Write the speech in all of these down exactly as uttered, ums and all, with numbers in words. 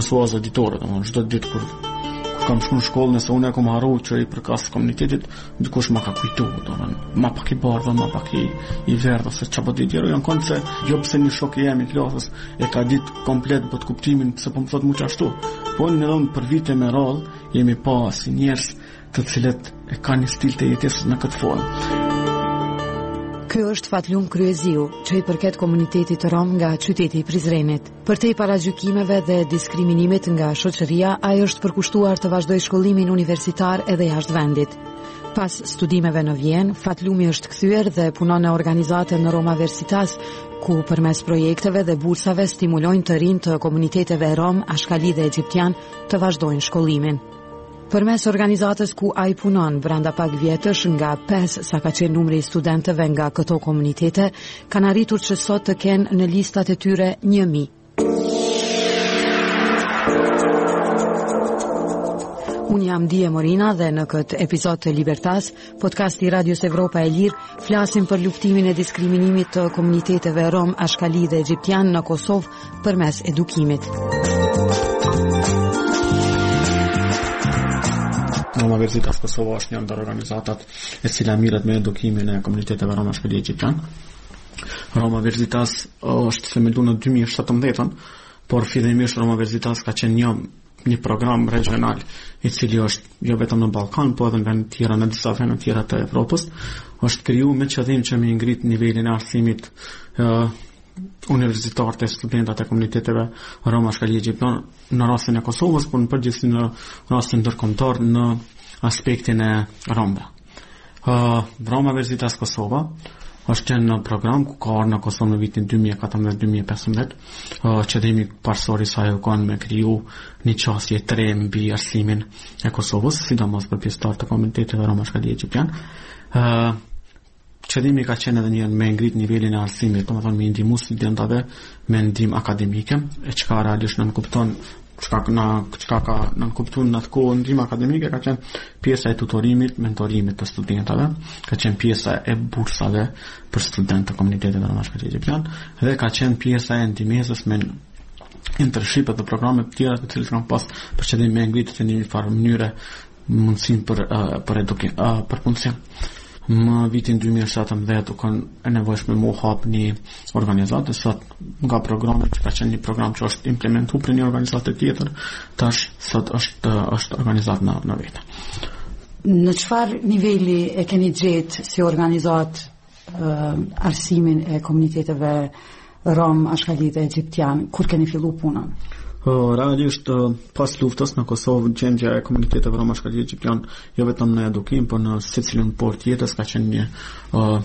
mësues auditorë, domethënë çdo ditë kur kam shku në shkollë, nëse unë e kom harru që i përkas komunitetit, dikush ma ka kujtu, domethënë ma pak i bardhë, ma pak i, i verdhë, ose çapo ditë tjerë, janë konë se jo pse një shok i jam i klasës e ka ditë komplet bët kuptimin pse po më thot mu qashtu. Po në edhe për vite me radhë jemi pa si njerëz të cilët e kanë një stil të jetesës në këtë formë. Ky është Fatlum Kryeziu, që i përket komunitetit rom nga qyteti i Prizrenit. Përtej paragjykimeve dhe diskriminimit nga shoqëria, ai është përkushtuar të vazhdojë shkollimin universitar edhe jashtë vendit. Pas studimeve në Vjenë, Fatlumi është kthyer dhe punon në organizate në Roma Versitas, ku përmes projekteve dhe bursave stimulojnë të rinj të komuniteteve rom, ashkali dhe egjiptian të vazhdojnë shkollimin. Përmes organizatës ku ai punon brenda pak vjetësh, nga pesë sa ka qenë numri i studentëve nga këto komunitete, kanë arritur që sot të kenë në listat e tyre një mijë. Unë jam Dije Morina dhe në këtë episod të Libertas, podcasti Radios Evropa e Lirë, flasim për luftimin e diskriminimit të komuniteteve rom, ashkali dhe egjiptian në Kosovë përmes edukimit. Roma Versitas Kosova është një ndër organizatat e cila mirret me edukimin e komuniteteve rom, ashkali dhe egjiptian. Roma Versitas është themeluar në dy mijë e shtatëmbëdhjetë, por fillimisht Roma Versitas ka qenë një një program regional i cili është jo vetëm në Ballkan, po edhe në vende tjera, në disa vende tjera të Evropës. Është krijuar me qëllim që me ngrit nivelin e arsimit uh, universitar të studentat e komuniteteve rom, ashkali dhe egjiptian në rastin e Kosovës, por në përgjithësi në rastin ndërkombëtar në aspektin e romëve. Uh, Roma Versitas Kosova është në program ku ka ardhur në Kosovë në vitin dy mijë e katërmbëdhjetë dy mijë e pesëmbëdhjetë. Uh, qëllimi parsorë i saj kanë me kriju një qasje të re mbi arsimin e Kosovës, sidomos për pjesëtarë të komuniteteve rom, ashkali dhe egjiptian. Uh, Qëllimi ka qenë edhe një me ngrit nivelin e arsimit, domethënë me ndihmu studentëve me ndihmë akademike, e çka realisht nën kupton çka na çka ka nën kupton në atë kohë ndihmë akademike ka qenë pjesa e tutorimit, mentorimit të studentëve, ka qenë pjesa e bursave për studentë të komuniteteve rom, ashkali dhe egjiptian, dhe ka qenë pjesa e ndihmësës me internship dhe programe të tjera të cilat kanë pas për qëllim me ngritje në një farë mënyre mundësinë për uh, për edukim, uh, për punësim. Më vitin dy mijë e shtatëmbëdhjetë u kanë e nevojshme me u hap një organizatë, sot nga programi që ka qenë një program që është implementuar për një organizatë tjetër, tash sot është është organizatë në, në vetë. Në çfarë niveli e keni gjetë si organizat uh, arsimin e komuniteteve rom, ashkali dhe egjiptian, kur keni fillu punën? Realisht pas luftës në Kosovë, gjendja e komuniteteve rom, ashkali dhe egjiptian jo vetëm në edukim, por në secilin port tjetër ka qenë një uh,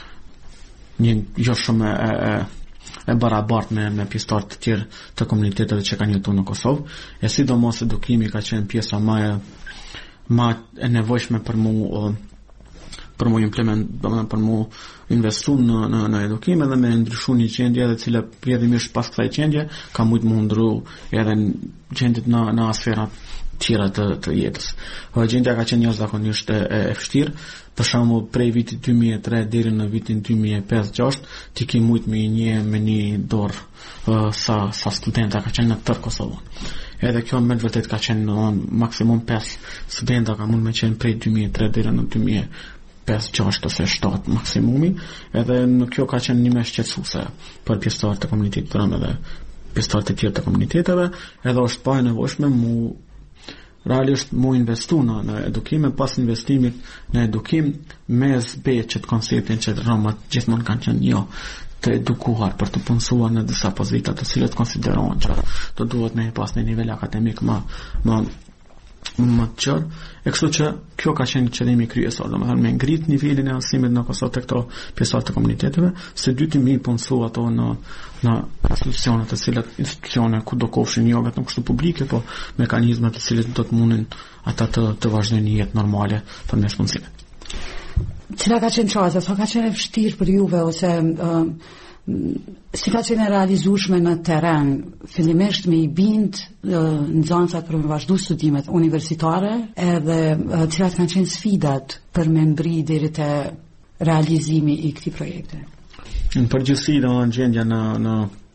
një jo shumë e, e, e barabartë me, me pjesëtarë të tjerë të komuniteteve që kanë jetuar në Kosovë, e sidomos edukimi ka qenë pjesa më e më e nevojshme për mu uh, për mu implement, për mu investu në, në, në edukim edhe me ndryshu një gjendje edhe cila pjedhimisht pas kësaj gjendje ka mujtë mu ndru edhe gjendit në, në asferat tjera të, të jetës. Gjendja ka qenë jashtëzakonisht e, e vështirë, për shembull prej vitit dy mijë e tre deri në vitin dy mijë e pesë gjashtë ti ke mujtë me një me një dorë uh, sa sa studenta ka qenë në tërë Kosovën. Edhe kjo me vërtet ka qenë në maksimum pesë studenta ka mund me qenë prej dy mijë e tre deri në dy mijë e pesë gjashtë ose shtatë maksimumi, edhe në kjo ka qenë një më shqetësuese për pjesëtarët të komunitetit rom edhe pjesëtarët e tjerë të komuniteteve, edhe është pa e nevojshme mu realisht mu investu në, në edukim, pas investimit në edukim me zbet që të konceptin që romat gjithmonë kanë qenë jo të edukuar për të punësuar në disa pozita të cilët konsiderohen që të duhet me pas në nivel akademik më më më të qartë, e kështu që kjo ka qenë qëllimi kryesor, domethënë me ngrit nivelin e arsimit në Kosovë të këto pjesëtarë të komuniteteve, së dyti mi punësu ato në në institucione të cilat institucione ku do kofshin jo vetëm kështu publike, po mekanizma të cilët do të mundin ata të të vazhdojnë një jetë normale përmes punësimit. Cila ka qenë çështja, sa ka qenë e vështirë për juve ose uh, si ka qenë e realizueshme në terren, fillimisht me i bind uh, nxënësat për me vazhdu studimet universitare, edhe uh, cilat kanë qenë sfidat për me mbri deri te realizimi i këtij projekti? Në përgjithësi, domethënë gjendja në në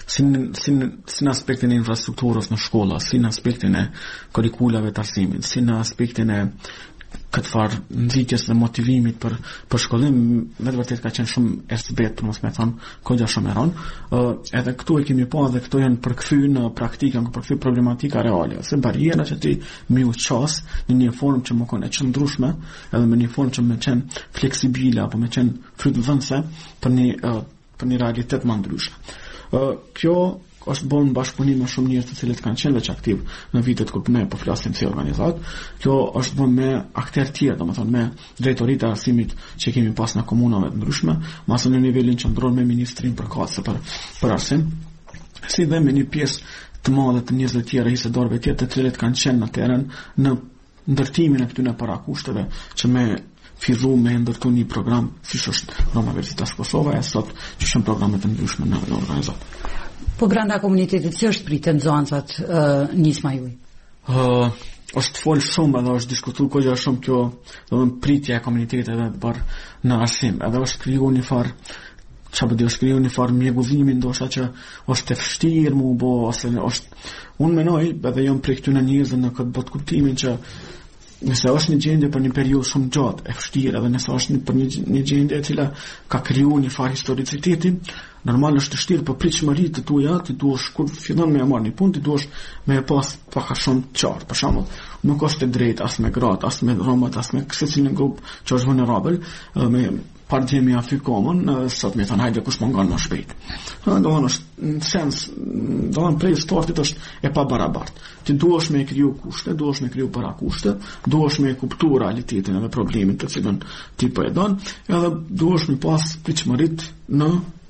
si në si aspektin e infrastrukturës në shkolla, si në aspektin e kurikulave të arsimit, si në aspektin e këtë farë nxitjes dhe motivimit për, për shkollim, me të vërtet ka qenë shumë e sbet, për mos me thonë, kodja shumë e ronë. Uh, edhe këtu e kemi pa dhe këtu janë përkthy në praktikën, përkthy problematika reale, se barjera që ti mi u qas në një formë që më konë e qëndrushme, edhe me një formë që me qenë fleksibile, apo me qenë frytëdhënëse për një, uh, për një realitet më ndryshme. Uh, kjo është bën bashkëpunim me shumë njerëz të cilët kanë qenë veç aktiv në vitet kur ne po flasim si organizat. Kjo është bën me aktorë të tjerë, domethënë me drejtoritë e arsimit që kemi pas në komunave të ndryshme, masë në nivelin qendror me ministrin përkatëse për për arsim, si dhe me një pjesë të madhe të njerëzve të tjerë, historëve të tjerë të cilët kanë qenë në terren në ndërtimin e këtyre parakushteve që me fillu me ndërtu një program si është Roma Universitas Kosova e sot që shumë programe të ndryshme në, në organizat. Po brenda komunitetit që është pritë nxënësat uh, nisma juaj? Uh, është fol shumë edhe është diskutuar kohë shumë kjo, domethënë pritja e komunitetit edhe për në arsim, edhe është krijuar një farë çfarë do të shkrijë një farë mjeguzimi ndoshta që është e vështirë mu bo ose është unë menoj edhe jam prej këtyre njerëzve në këtë botë kuptimin që nëse është një gjendje për një periudhë shumë gjatë e vështirë edhe nëse është një, për një, një gjendje e cila ka krijuar një farë historiciteti, normal është të vështirë, por pritshmëri të tuaja ti duhesh kur fillon me marrë një punë ti duhesh me pas pak a shumë të qartë. Për shembull, nuk është e drejtë as me gratë, as me romat, as me secilin grup që është vulnerabel, me partijemi afikomën, sot me thënë hajde kush mungon më shpejt. Domthonë është në sens, domthonë prej startit është e pabarabartë. Ti duhesh me kriju kushte, duhesh me kriju parakushte, duhesh me kuptu realitetin edhe problemin të cilën ti po e don, edhe duhesh me pas pritshmëritë në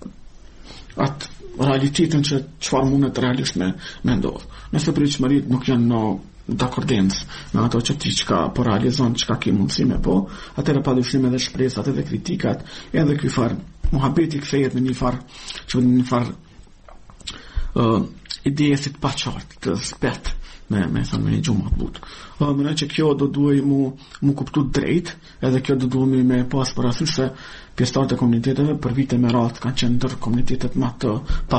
atë realitetin që çfarë mundet realisht me me ndodh. Nëse pritshmëritë nuk janë në d'akordencë me ato që ti çka po realizon, çka ke mundësi me po, atëherë padyshim edhe shpresat edhe kritikat, edhe ky far muhabeti kthehet në një far, që në një far uh, ide si të paqartë, të spet me me thënë me gjumë të butë. Uh, Mendoj që kjo do duhej mu mu kuptu drejt, edhe kjo do duhemi me pas parasysh se pjesëtarët e komuniteteve për vite me radhë kanë qenë ndër komunitetet më të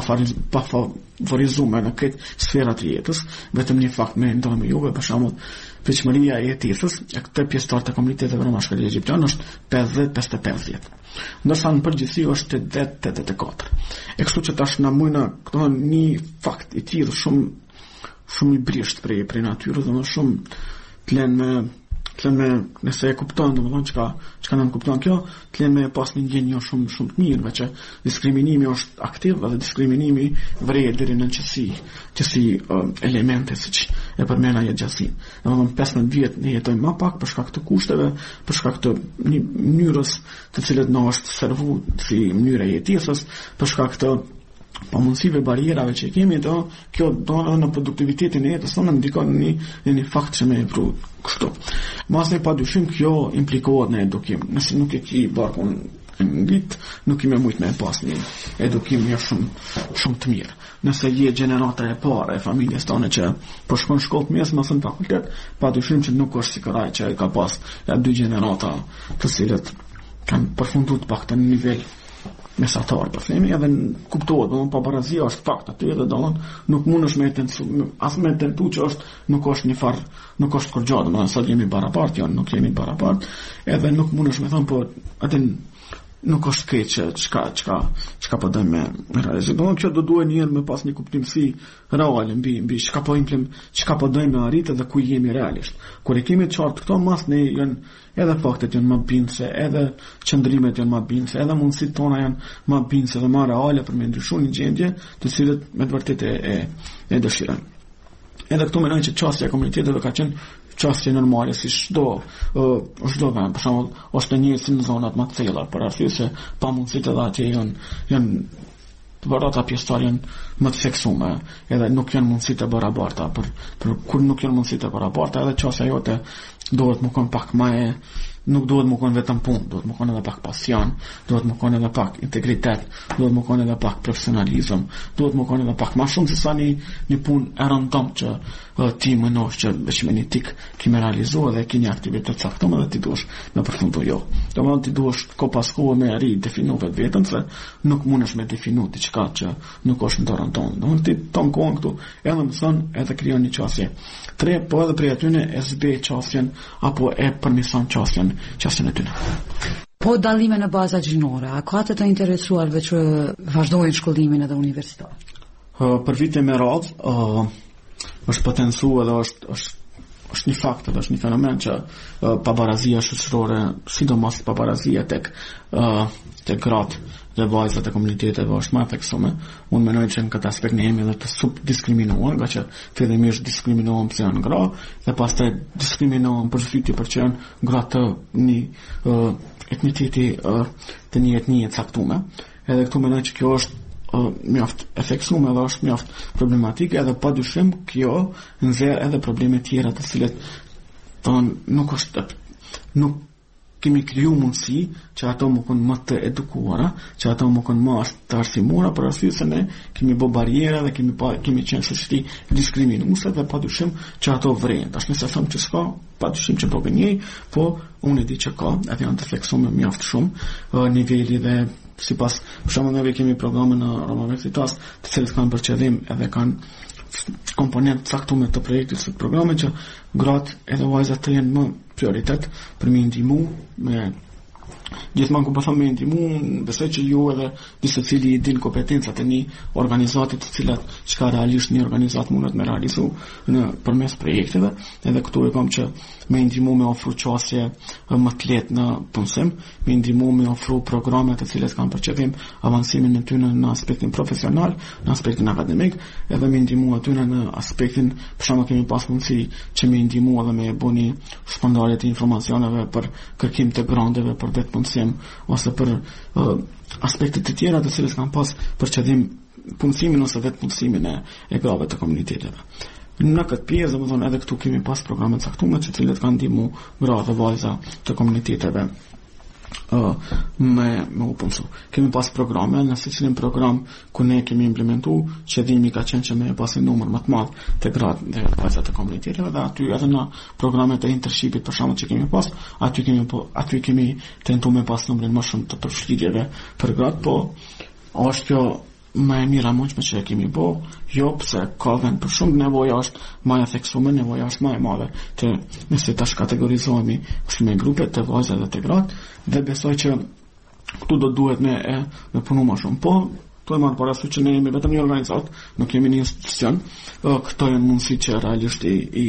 pafavorizuar në këtë sfera të jetës, vetëm një fakt me ndonjë me juve, për shembull, pritshmëria e jetës e këtë pjesëtarët e komuniteteve në Mashkull Egjiptian është pesëdhjetë pesëdhjetë e pesë. Ndërsa në përgjithësi është tetëdhjetë tetëdhjetë e katër. E kështu që tash na mujna këto një fakt i tillë shumë shumë i brisht prej prej natyrës, domethënë shumë të lënë me të lënë me nëse e kupton domethënë çka çka nën kupton kjo, të lënë me pas një ndjenjë shumë shumë të mirë, që diskriminimi është aktiv dhe diskriminimi vret deri në qësi, qësi uh, elemente siç e përmend ai gjatësi. Domethënë pesëdhjetë vjet ne jetojmë më pak për shkak të kushteve, për shkak të një mënyrës të cilët na është servu si mënyra e jetesës, për shkak të pa mundësive barierave që kemi, do kjo do në produktivitetin e jetës tonë ndikon në një, një fakt që me e pru kështu. Mas ne pa dyshim kjo implikohet në edukim. Nëse nuk e ki barkun në ngrit, nuk i me mujt me pas një edukim një shumë, shumë të mirë. Nëse je gjenerata e parë e familjes tonë që po shkon shkollë të mes mësën fakultet, pa dyshim që nuk është si këraj që e ka pas ja dy gjenerata të cilët kanë përfunduar të paktën në nivel mesatar, po themi, edhe kuptohet, domthonë pabarazia është fakt aty edhe domthonë nuk mundesh me tentu, as me tentu që është nuk është një far, nuk është kur gjatë, domthonë sot jemi barabartë, jo, nuk jemi barabartë, edhe nuk mundesh me thonë po atë nuk është keq që çka çka çka po dëmë me realizim. Domthonë kjo do duhet një herë me pas një kuptim si real mbi mbi çka po implim, çka po dëmë me arritë dhe ku jemi realisht. Kur e kemi të qartë këto mas ne janë edhe faktet janë më bindse, edhe qëndrimet janë më bindse, edhe mundësitë tona janë më bindse dhe më reale për me ndryshuar një gjendje të cilët me të vërtetë e e dëshirojnë. Edhe këtu mendoj që çështja e komuniteteve ka qenë çështje normale si çdo uh, çdo vend, për shembull, është një si në zonat më të thella, por arsye se pamundësitë edhe atje janë janë të barata pjesëtar janë më të seksume, edhe nuk janë mundësi të barabarta, për, për kur nuk janë mundësi të barabarta, edhe çështja jote duhet më kon pak më e nuk duhet më konë vetëm punë, duhet më konë edhe pak pasion, duhet më konë edhe pak integritet, duhet më konë edhe pak profesionalizëm, duhet më konë edhe pak ma shumë se sa një, një punë e rëndom që uh, ti më nosh që veç me një tik kime realizu edhe ki një aktivitet saktum edhe ti duesh me përfundu jo. Do më ti duesh ko pas kohë me ri definu vetë vetën se nuk mundesh me definu ti qka që nuk është në dorën tonë. Do më ti ton kohën këtu edhe mëson edhe krijon një qasje. Tre, po edhe prej atyne e zbe qasjen apo e përmison qasjen qasjen e tyne. Po dallime në baza gjinore, a ka të të interesuarve që vazhdojnë shkollimin edhe universitar? Uh, për vite me radhë, uh, është potencu edhe është, është është një fakt, edhe është një fenomen që uh, pabarazia shoqërore, sidomos pabarazia tek uh, tek gratë dhe vajzat e komuniteteve është më e theksuar. Unë mendoj që në këtë aspekt ne jemi edhe të subdiskriminuar, nga që fillimisht diskriminohem pse janë gra dhe pastaj diskriminohem për fytyrë për që janë gra të një uh, etniteti uh, të një etnie të caktuar. Edhe këtu mendoj që kjo është uh, mjaft e theksuar dhe është mjaft problematike, edhe padyshim kjo nxjerr edhe probleme tjera të cilet ton nuk është nuk kemi kriju mundësi që ato më konë më të edukuara, që ato më konë më të arsimura, për arsye se ne kemi bo barriera dhe kemi, pa, kemi qenë shoqëri diskriminuese dhe padyshim që ato vrejnë. Tash nëse them që s'ka, padyshim që po gënjej, po unë e di që ka, edhe janë të theksuar mjaft shumë, uh, niveli dhe sipas për shembull ne kemi programe në Roma Universitas, të cilët kanë për qëllim edhe kanë komponent caktuar të projektit së programit që gratë edhe vajzat të jenë më prioritet për me ndihmu me gjithmonë ku po them me ndihmu, besoj që ju edhe disa cili i din kompetencat e një organizate të cilat çka realisht një organizat mundet me realizu në përmes projekteve, edhe këtu e kam që me ndihmu me ofru qasje më të lehtë në punësim, me ndihmu me ofru programe të cilat kanë për qëllim avancimin e tyre në aspektin profesional, në aspektin akademik, edhe me ndihmu aty në aspektin, për shembull kemi pas mundësi që me ndihmu edhe me bëni shpërndarje të informacioneve për kërkim të grandeve për vetë punësim ose për uh, aspektet të tjera të cilës kanë pas për qëllim punësimin ose vetë punësimin e, e grave të komuniteteve. Në këtë pjesë, domethënë edhe këtu kemi pas programe të caktuara të cilat kanë ndihmu gra dhe vajza të komuniteteve uh, me me u punësu. Kemi pas programe, në secilin program ku ne kemi implementu, qëllimi ka qenë që me pasi numër më të madh të gratë dhe vajzat të komuniteteve dhe aty edhe në programet e internshipit për shembull që kemi pas, aty kemi po, aty kemi tentuar me pas numrin më shumë të përfshirjeve për gratë, po është kjo më e mira mundshme që e kemi bo, jo pse ka vend për shumë, nevoja është më e theksuar, nevoja është më e madhe të nëse tash kategorizohemi me grupe të vajza dhe të gratë, dhe besoj që këtu do duhet me e me punu më shumë. Po, to e marrë parasysh që ne jemi vetëm një organizat, nuk kemi një institucion, këto janë mundësi që realisht i, i,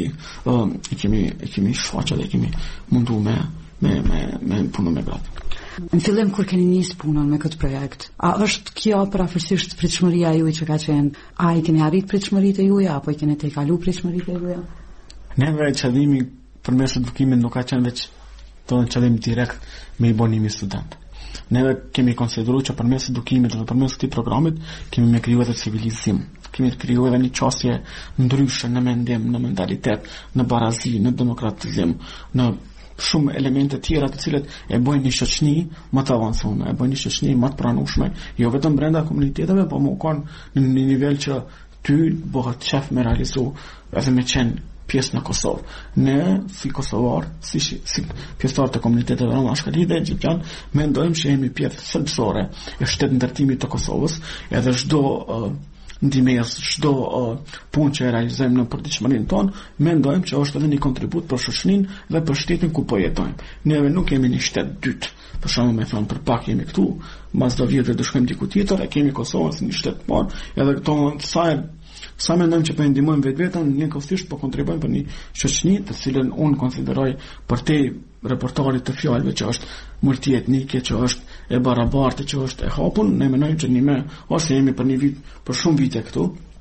i kemi i kemi shfaqur dhe kemi mundu me me me me punu me gratë. Në fillim kur keni nisë punën me këtë projekt, a është kjo parafërsisht pritshmëria juaj që ka qenë? A i keni arrit pritshmëritë e juaja apo i keni tejkalu pritshmëritë e juaja? Neve qëllimi përmes edukimit nuk ka qenë veç të qëllim direkt me i bonimi student. Neve kemi konsideruar që përmes edukimit dhe përmes këtij programit kemi me kriju edhe civilizim. Kemi kriju edhe një qasje ndryshe në mendim, në mentalitet, në barazi, në demokratizim, në shumë elemente tjera të cilët e bëjnë një shoqëni më të avancuar, e bëjnë një shoqëni më të pranueshme, jo vetëm brenda komuniteteve, por më kanë në një nivel që ty bëhet shef me realizu edhe me qenë pjesë në Kosovë. Ne si kosovar, si, si pjesëtar të komuniteteve Roma Ashkali dhe Egjiptian, mendojmë që jemi pjesë thelbësore e shtetit ndërtimit të Kosovës, edhe çdo uh, ndihmës, çdo uh, punë që e realizojmë në përditshmërinë tonë, mendojmë që është edhe një kontribut për shoqërinë dhe për shtetin ku po jetojmë. Neve nuk kemi një shtet dytë. Për shembull, me thon për pak jemi këtu, mbas do vjetë do shkojmë diku tjetër, e kemi Kosovën si një shtet të parë, edhe këto sa sa mendojmë që po ndihmojmë vetveten, njëkohësisht po kontribuojmë për një shoqëni të cilën unë konsideroj për te reportarit të fjalëve që është multietnike, që është e barabartë, që është e hapur, ne mendojmë që një me ose jemi për një vit, për shumë vite këtu.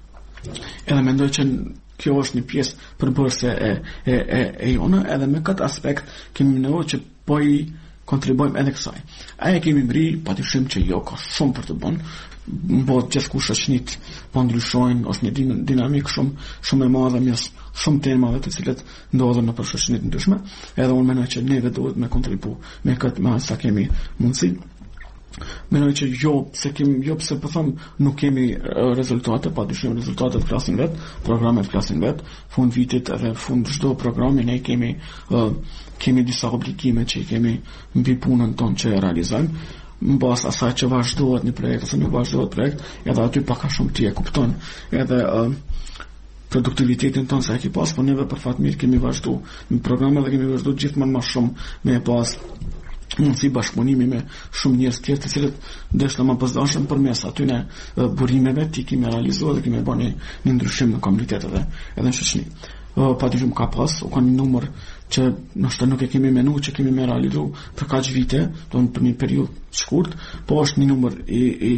Edhe mendoj që kjo është një pjesë përbërëse e e e, e jona, edhe me këtë aspekt kemi nevojë që po i kontribuojmë edhe kësaj. A e kemi mri, patyshim që jo ka shumë për të bën, po gjithkusht shoqënit po ndryshojnë, është një dinamik shumë shumë e madhe mes shumë temave të cilat ndodhen në shoqënit të ndryshme, edhe unë mendoj që neve duhet me kontribu me këtë me sa kemi mundësi. Mendoj që jo, se kemi, jo pse po them nuk kemi uh, rezultate, padyshim rezultatet flasin vet, programet flasin vet, fund vitit edhe fund çdo programi ne kemi uh, kemi disa obligime që i kemi mbi punën tonë që e realizojmë. Në bazë asaj që vazhdohet një projekt ose nuk vazhdohet projekt, edhe aty pak a shumë ti e kupton edhe uh, produktivitetin tonë sa e ki pas, po neve për fat mirë kemi vazhdu në programe dhe kemi vazhdu gjithmonë më shumë me pas mundësi bashkëpunimi me shumë njerëz tjerë të cilët deshta më përdashën përmes atyne uh, burimeve ti kemi realizuar dhe kemi bërë një, një ndryshim në komunitetet dhe edhe në shoqëni. Uh, patyshim ka pas, u ka një numër që nështë nuk e kemi menu që kemi me realizu për kaq vite, do në për një periudhë shkurt, po është një numër i, i,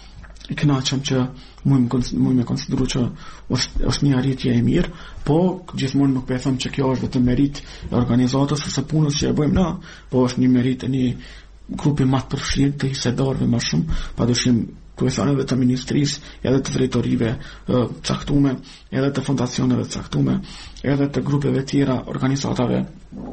i kënaqëm që mund me konsideru që është, është një arritje e mirë, po gjithmonë nuk po e them që kjo është vetëm merit e organizatës ose punës që e bëjmë na, po është një merit e një grupi më të përfshirë të hisedarëve më shumë, padyshim ku e thënë edhe të ministrisë, edhe të drejtorive uh, caktume, edhe të fondacioneve caktume, edhe të grupeve tjera organizatave,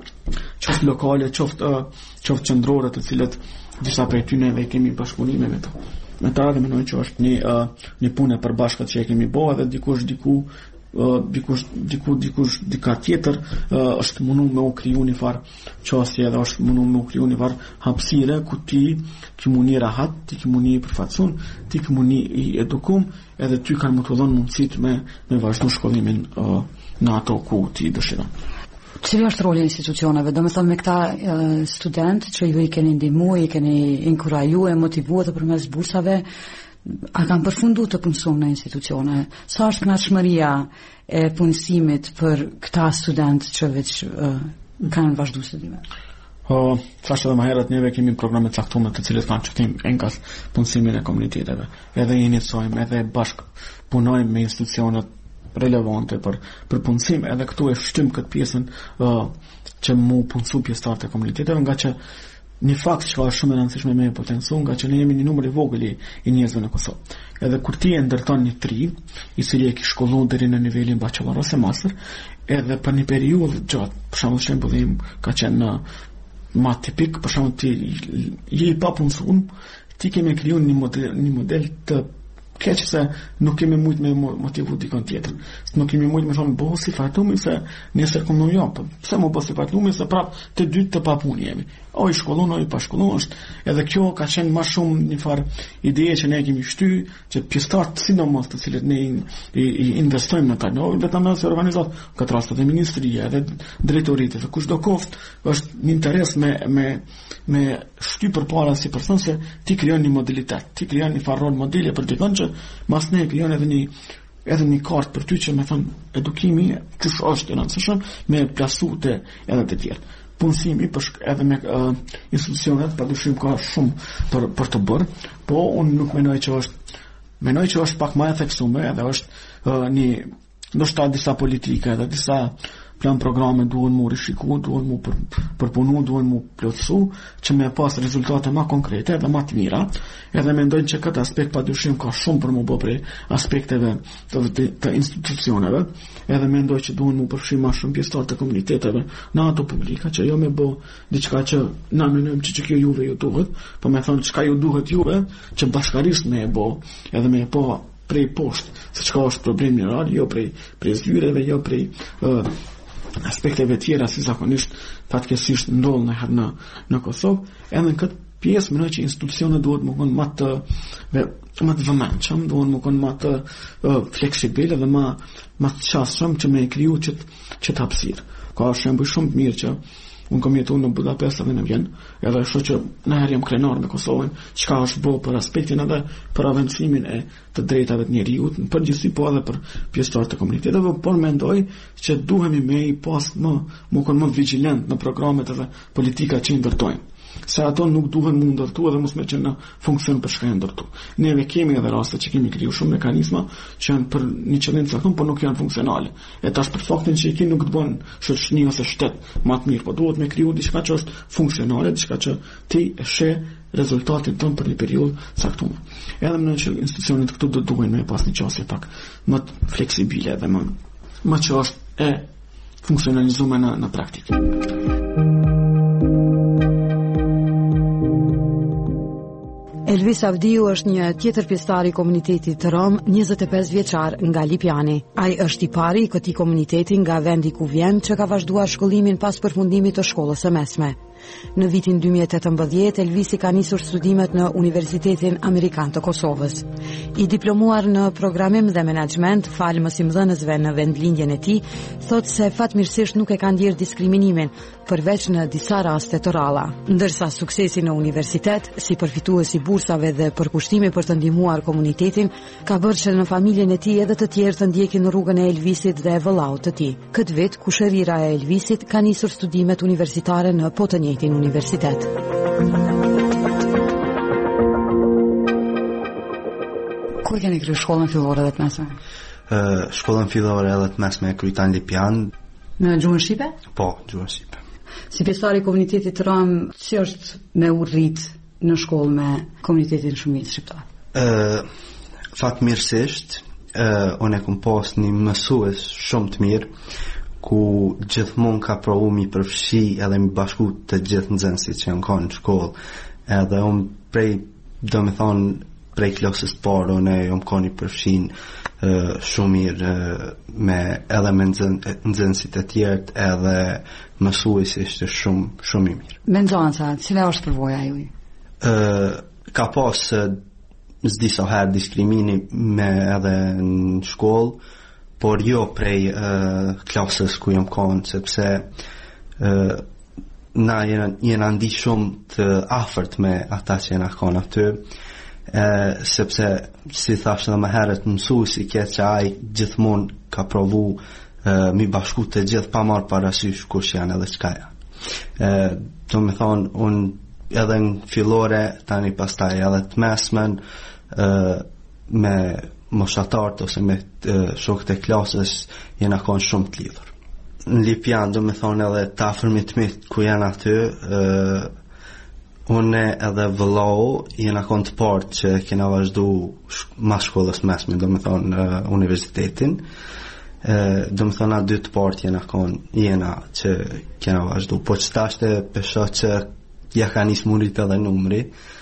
qoftë lokale, qoftë uh, qoftë qendrore, të cilët disa prej tyre dhe kemi bashkëpunime me to. Me ta dhe mendoj që është një uh, një punë e përbashkët që e kemi bërë edhe dikush diku uh, dikush diku dikush dika tjetër uh, është mundu me u kriju një farë qasje edhe është mundu me u kriju një farë hapësire ku ti ki muni rahat, ti ki muni përfaqësun, ti ki muni i edukum edhe ty kanë më të dhënë mundësit me, me vazhdu shkollimin uh, në ato ku ti dëshiron. Cili është roli i institucioneve? Do me thëmë me këta uh, student që ju i keni ndihmu, i keni inkuraju e motivu të përmes bursave, a kanë përfundu të punësum në institucione? Sa është kënaqëmëria e punësimit për këta student që veç uh, kanë vazhdu studime? Uh, Thashtë edhe më herët neve kemi programe caktume të cilët kanë qëtim enkas punësimin e komuniteteve. Edhe inicojmë, edhe bashkë punojmë me institucionet relevante për, për punësim, edhe këtu e shtym këtë pjesën uh, që mu punësu pjesëtarët e komuniteteve, nga që një fakt që ka shumë e rëndësishme me potencu, nga që ne jemi një numër i vogël i njerëzve në Kosovë. Edhe kur ti e ndërton një tri, i cili e ki shkollu deri në nivelin bachelor ose master, edhe për një periudhë gjatë, për shembull shembullim ka qenë në ma tipik, për shembull ti je i papunësuar, ti kemi kriju një model, një model të keq se nuk kemi mujt me motivu dikon tjetër. Nuk kemi mujt me thonë bo si fatumi se nesër kom në jo, pse mo bo si fatumi se prap të dytë të papun jemi. O i shkollon, o i pashkollon është, edhe kjo ka qenë ma shumë një farë ideje që ne kemi shty, që pjestartë sidomos të cilët ne i, i, i investojmë në ta, no, vetëm nëse organizat këtë rastet e ministria, edhe drejtoritet, dhe kush do koft, është një interes me, me, me shty për para si person se ti krijon një modalitet, ti krijon një farë rol modele për dikon që mas ne krijon edhe një edhe një kartë për ty që me thënë edukimi që është e rëndësishëm me plasu të edhe të tjerë. Punësimi për edhe me uh, institucionet padyshim ka shumë për, për të bërë, po unë nuk menoj që është menoj që është pak më e theksuar edhe është uh, një ndoshta disa politike edhe disa plan programe duhen mu rishiku, duhen mu për, përpunu, duhen mu plotësu, që me pas rezultate ma konkrete dhe ma të mira, edhe mendojnë që këtë aspekt pa dyshim ka shumë për mu bë prej aspekteve të, të, të institucioneve, edhe mendoj që duhen mu përfshi ma shumë pjesëtar të komuniteteve në ato publika, që jo me bë diçka që na menojmë që, që kjo juve ju duhet, po me thonë çka ju duhet juve, që bashkarisht me e bë, edhe me e po prej poshtë, se çka është problem general, jo prej, prej zyreve, jo prej uh, aspekteve tjera si zakonisht fatkeqësisht ndodh në herë në, në Kosovë, edhe në këtë pjesë mendoj që institucionet duhet të qenë më të më të vëmendshëm, duhet të qenë më të uh, fleksibile dhe më më të çastshëm që me kriju që që të hapësirë. Ka shembull shumë të mirë që unë kam jetuar në Budapest dhe në Vjenë, edhe ashtu që në herë jam krenar me Kosovën, çka është bërë për aspektin edhe për avancimin e të drejtave të njerëzit, në përgjithësi po edhe për pjesëtarët e komuniteteve, por mendoj që duhemi me i pas më më kon më vigjilent në programet edhe politikat që i ndërtojmë. se ato nuk duhen mu ndërtu edhe mos me që në funksion për shkajnë ndërtu. Neve kemi edhe raste që kemi kriju shumë mekanizma që janë për një qëllim të caktuar, por nuk janë funksionale. E tash për faktin që i ki nuk të bën shoqëni ose shtet më të mirë, po duhet me kriju diçka që është funksionale, diçka që ti e sheh rezultatin tonë për një periudhë caktuar. Edhe në institucionet këtu do duhen me pas një qasje pak më fleksibile dhe më më që është e funksionalizuar në, në praktikë. Elvis Avdiu është një tjetër pjesëtar i komunitetit të Rom, njëzet e pesë vjeçar nga Lipjani. Ai është i pari i këtij komuniteti nga vendi ku vjen që ka vazhduar shkollimin pas përfundimit të shkollës së mesme. Në vitin dy mijë e tetëmbëdhjetë, Elvisi ka nisur studimet në Universitetin Amerikan të Kosovës. I diplomuar në programim dhe menaxhment, falë mësimdhënësve në vendlindjen e tij, thotë se fatmirësisht nuk e ka ndier diskriminimin, përveç në disa raste të ralla. Ndërsa suksesi në universitet, si përfitues i bursave dhe përkushtimi për të ndihmuar komunitetin, ka bërë që në familjen e tij edhe të tjerë të ndjekin në rrugën e Elvisit dhe e vëllaut të tij. Këtë vit, kushërira e Elvisit ka nisur studimet universitare në po të njëjtin universitet. Ku e keni kryer shkollën fillore dhe të mesme? Uh, shkollën fillore edhe të mesme e kryeta në Lipjan. Në gjuhën shqipe? Po, gjuhën shqipe. Si pjesëtar i komunitetit Rom, si është me u rrit në shkollë me komunitetin shumicë shqiptar? Uh, Fatmirësisht, uh, unë e kam pas një mësues shumë të mirë, ku gjithmonë ka provu mi përfshi edhe mi bashku të gjithë nxënësit që janë kanë në shkollë. Edhe unë prej, do me thonë, prej klasës parë, unë e jam kanë i përfshin uh, shumë mirë uh, me, edhe me nxënësit e tjertë, edhe mësuesi ishte shumë, shumë i mirë. Me nxënësa, cila është përvoja juaj? Uh, ka pas uh, s'di sa herë diskrimini me edhe në shkollë, por jo prej uh, klasës ku jam kanë, sepse uh, na jena, jena ndi shumë të afërt me ata që jena kanë aty, uh, sepse, si thashtë dhe më herët, mësuesi këtë që ai gjithmonë ka provu uh, mi bashku të gjithë pa marrë parasysh kush janë edhe çka janë. Uh, do me thonë, unë edhe në fillore, tani pastaj edhe të mesmen, uh, me moshatarët ose me uh, shokët e klasës jena kanë shumë të lidhur. Në Lipjan, do me thonë edhe të afërmit mit ku janë aty, uh, une edhe vëllau jena kanë të partë që kena vazhdu sh- mas shkollës mesme, do me thonë uh, universitetin. Uh, do me thonë a dy të partë jena kanë jena që kena vazhdu, po që tashte pesha që ja ka nisë murit edhe numri,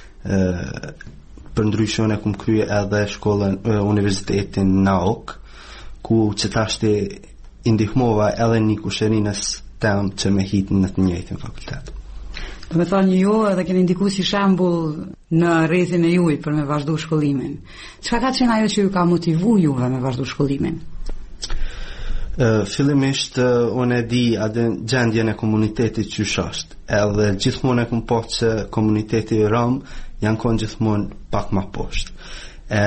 uh, për ndryshon e kum krye edhe shkollën e universitetin Nauk, ku që tashti indihmova edhe një kusherinës tem që me hitë në të njëjtin fakultet. Do me thonë ju edhe keni ndiku si shembull në rrethin e juaj për me vazhdu shkollimin. Çka ka qenë ajo që ju ka motivu juve me vazhdu shkollimin? Uh, fillimisht uh, unë e di atë gjendjen e komunitetit që është, edhe gjithmonë e kum po që komuniteti Rom janë konë gjithmonë pak ma poshtë. E,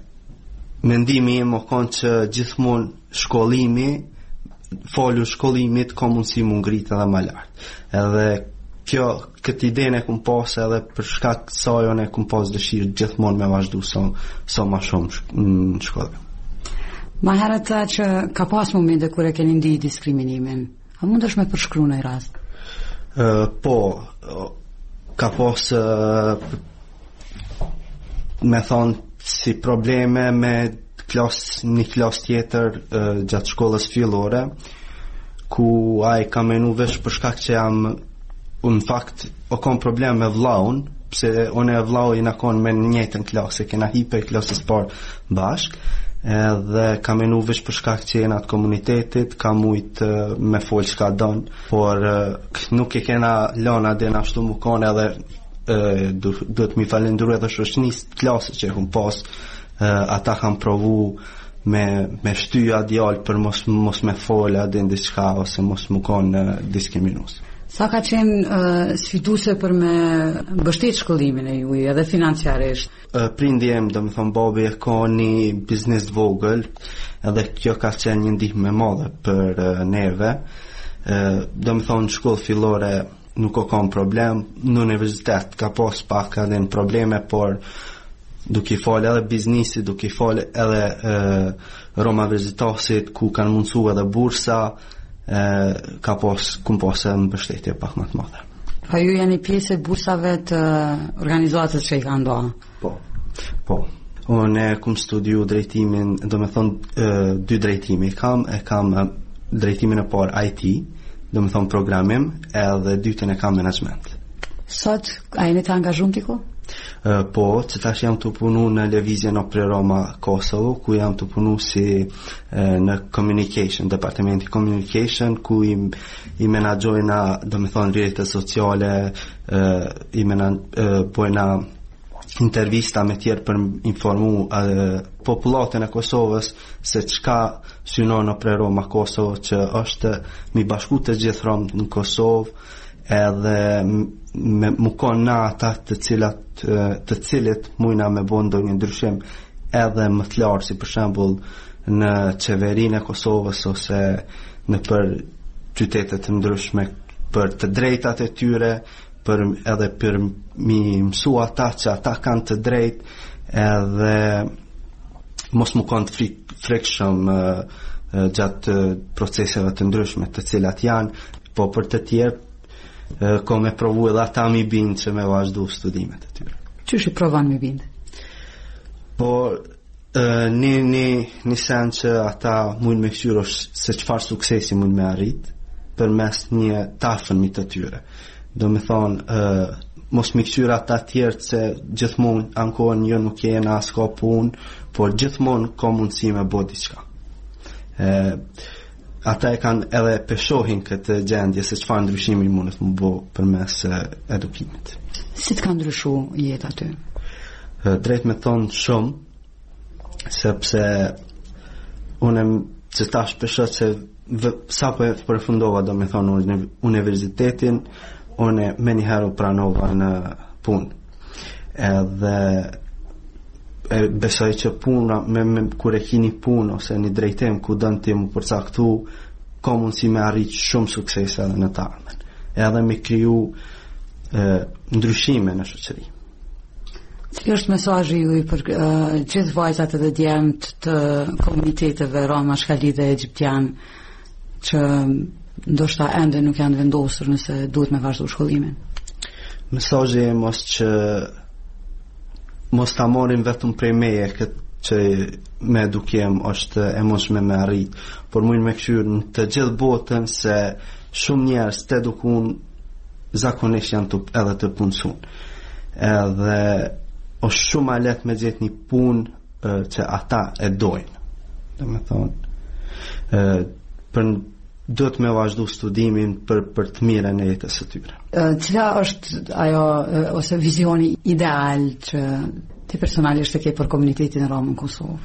mendimi im o konë që gjithmonë shkollimi, folu shkollimit, ka mundësi më ngritë edhe ma lartë. Edhe kjo, këtë idejnë e kum pas edhe për shkak sajon e kum pas dëshirë gjithmonë me vazhdu sa, sa ma shumë në shkollim. Ma herët ta që ka pas momente kur e keni ndi diskriminimin, a mund është me përshkru në i rast? Uh, po, ka pas uh, me thonë si probleme me klas, një klas tjetër uh, gjatë shkollës fillore, ku ai ka menu vesh për shkak që jam në fakt o kom problem me vllaun, pse unë e vllau jena kon me njëjtën klasë, kena hipe klasës parë bashk, edhe ka menu vesh për shkak që jena të komunitetit, ka mujt uh, me fol çka don, por uh, nuk e kena lana dhe na ashtu më kanë edhe uh, do të mi falendru edhe shoqënisë klasës që kum pas, uh, ata kanë provu me me shtyja djalë për mos mos me fola dhe diçka ose mos më kanë uh, diskriminues. Sa ka qenë uh, sfiduese për me mbështet shkollimin e juaj edhe financiarisht? Uh, prindi em, do më thonë, babi e ka një biznes të vogël, edhe kjo ka qenë një ndihmë e madhe për uh, neve. Uh, do më thonë, shkollë fillore nuk o kam problem. Në universitet ka pas pak edhe në probleme, por duke i falë edhe biznisi, duke i falë edhe e, Roma Vizitasit, ku kanë mundësu edhe bursa, e, ka pas, kum pas edhe mbështetje pak më të madhe. Pa ju jeni pjesë e bursave të organizatës që i ka ndoa? Po, po. Unë kum studiu drejtimin, do me thonë dy drejtimi kam, e kam drejtimin e par I T, do me thonë programim, edhe dytën e kam management. Sot, a jeni të angazhum tiko? Uh, po, që tash jam të punu në Lëvizjen Opre Roma Kosovo, ku jam të punu si uh, në communication, departamenti communication, ku i, i menagjojna, do me thonë, rrjetet sociale, uh, i menajojna uh, intervista me tjerë për informu uh, populatën e Kosovës se çka synon Opre Roma Kosovo, që është mi bashku të gjithë Romë në Kosovë, edhe me mu konë na ata të cilat të cilit mujna me bo ndonjë ndryshim edhe më të larë, si për shembull në qeverinë e Kosovës ose në për qytetet të ndryshme, për të drejtat e tyre, për edhe për mi mësu ata që ata kanë të drejt, edhe mos mu konë të frik, frikshëm uh, uh, gjatë proceseve të ndryshme të cilat janë, po për të tjerë uh, ko me provu edhe ata mi bindë që me vazhdu studimet e tyre. Qysh i provan mi bindë? Po uh, një, një, një sen që ata mund me këshyro se qëfar suksesi mund me arrit për mes një tafën mi të tyre. Do me thonë, uh, mos mi këshyra ata tjerë se gjithmonë ankon jo nuk jena as ka punë, por gjithmonë ka mundësi me bo diçka. Uh, ata e kanë edhe peshohin këtë gjendje se çfarë ndryshimi mundet më bo për mes uh, edukimit. Si të ka ndryshu jetë aty? Uh, drejt me thonë shumë, sepse unë që tash peshët se v, sa po e përfundova, do me thonë, universitetin, unë me njëherë pranova në punë. Edhe e besoj që puna, me, me, kur e kini punë ose një drejtim ku dënë ti mu përcaktu, ka mundësi me arrit shumë sukses edhe në të ardhmen. Edhe me kriju e, ndryshime në shoqëri. Cili është mesazhi juaj për uh, gjithë vajzat edhe djemtë të komuniteteve Roma, Shkali dhe Egjiptian që ndoshta ende nuk janë vendosur nëse duhet me vazhdu shkollimin? Mesazhi e mos që mos ta marrin vetëm prej meje këtë që me edukim është e mundshme me arrit, por mund me këshyr në të gjithë botën se shumë njerëz të edukun zakonisht janë të, edhe të punësun. Edhe është shumë a lehtë me gjetë një punë që ata e dojnë. Do me thonë, për duhet me vazhdu studimin për, për të mire në jetës së tyre. Cila është ajo ose vizioni ideal që ti personalisht e ke për komunitetin e Romë në Kosovë?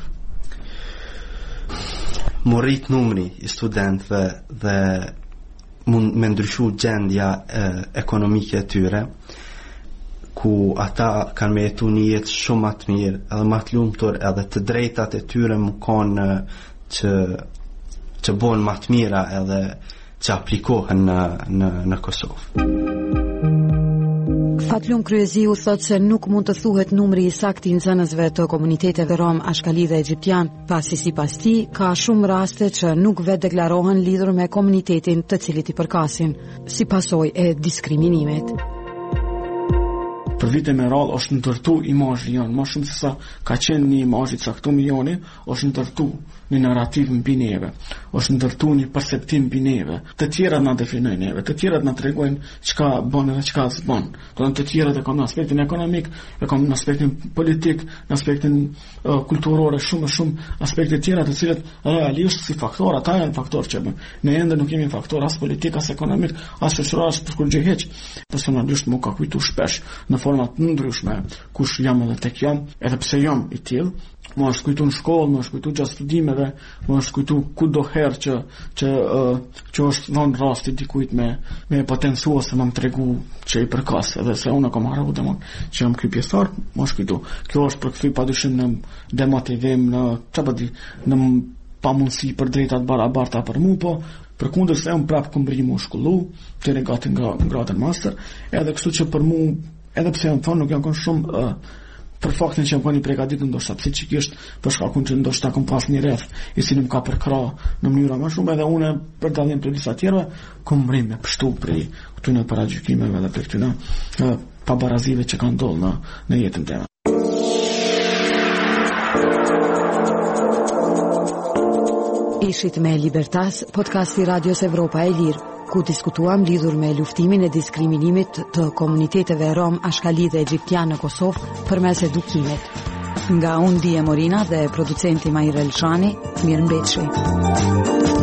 Më rrit numri i studentëve dhe mund me ndryshu gjendja e, ekonomike e tyre, ku ata kanë me jetu një jetë shumë më të mirë, edhe më të lumtur, edhe të drejtat e tyre më kanë që që bon më të mira edhe që aplikohen në, në, në Kosovë. Fatlum Kryeziu thot se nuk mund të thuhet numri i saktë i nxënësve të komuniteteve Rom, Ashkali dhe Egjiptian, pasi sipas tij ka shumë raste që nuk vetë deklarohen lidhur me komunitetin të cilit i përkasin, si pasojë e diskriminimit. Për vite me radhë është ndërtu imazhi jon, më shumë se sa ka qenë një imazh i caktuar joni, është ndërtu një narrativ mbi neve, është ndërtu një perceptim mbi neve. Të tjerat na definojnë neve, të tjerat na tregojnë çka bën dhe çka s'bën. Do të tjerat e kanë në aspektin ekonomik, e kanë në aspektin politik, në aspektin uh, kulturor, shumë shumë aspekte tjera të cilat realisht si faktor, ata janë faktor që bën. Ne ende nuk kemi faktor as politik, as ekonomik, as shoqëror, as për kurrë hiç. Personalisht më ka kujtuar shpesh në forma të ndryshme kush jam edhe tek jam, edhe pse jam i tillë, më është kujtu në shkollë, më është kujtu gjatë studimeve, më është kujtu kudo herë që që uh, që është dhënë rasti dikujt me me potencuar se më tregu që i përkas, edhe se unë kam harruar domon që jam ky pjesëtar, më është kujtu. Kjo është përkthy padyshim në demotivim, në çfarë di, në pamundësi për drejtat barabarta për mua, po Përkundër se unë prapë kom bërë më shkollu, deri gati nga gradën master, edhe kështu që për mua, edhe pse jam thonë nuk jam kon shumë uh, për faktin që jam kon i përgatitur ndoshta psikikisht, për shkakun që ndoshta kom pas një rreth i cili më ka përkra në mënyra më shumë, edhe unë për dallim të disa tjerëve kom mbrim me pështu prej këtyre paragjykimeve dhe për këtyre uh, pabarazive që kanë ndodhur në në jetën time. Ishit me Libertas, podcasti Radios Evropa e Lirë, ku diskutuam lidhur me luftimin e diskriminimit të komuniteteve rom, ashkali dhe egjiptian në Kosovë përmes edukimit. Nga unë Dije Morina dhe producenti Majrel Shani, mirëmbëjtje.